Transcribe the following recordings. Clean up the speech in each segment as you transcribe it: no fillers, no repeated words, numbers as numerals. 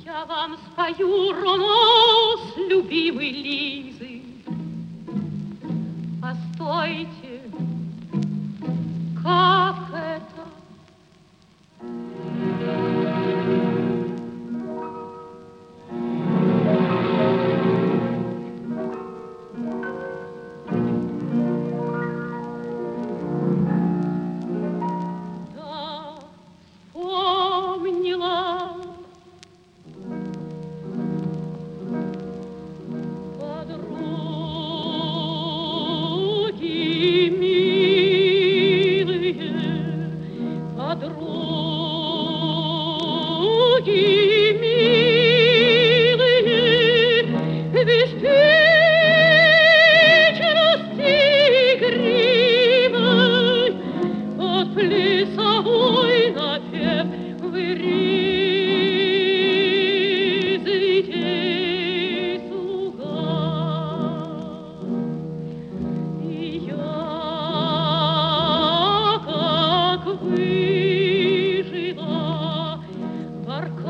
Я вам спою романс любимой Лизы. Постойте, как это? Да, вспомнила. Подруги милые, подруги милые, беспечности игривой, под плясовой напев вы резвитесь луга. И я, как выжила в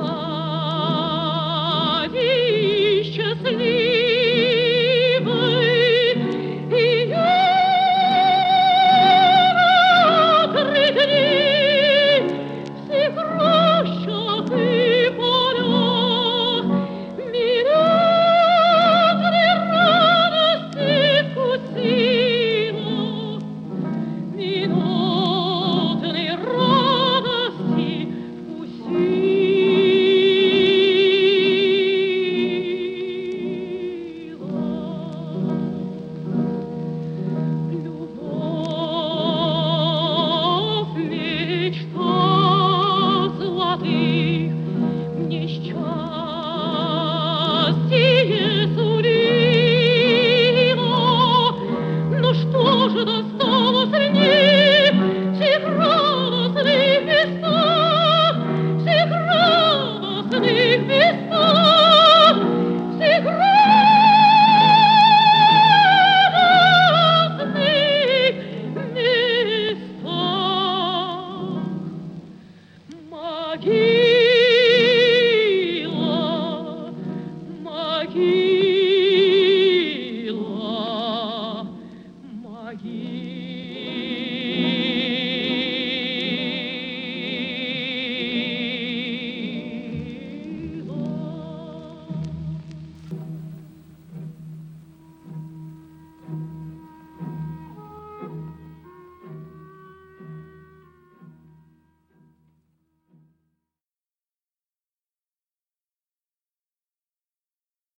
Аркадии счастливой, и я открыли всех рощах и полях минутной радости вкусила, минутной радости вкусила. Любовь, мечта золотых, мне счастье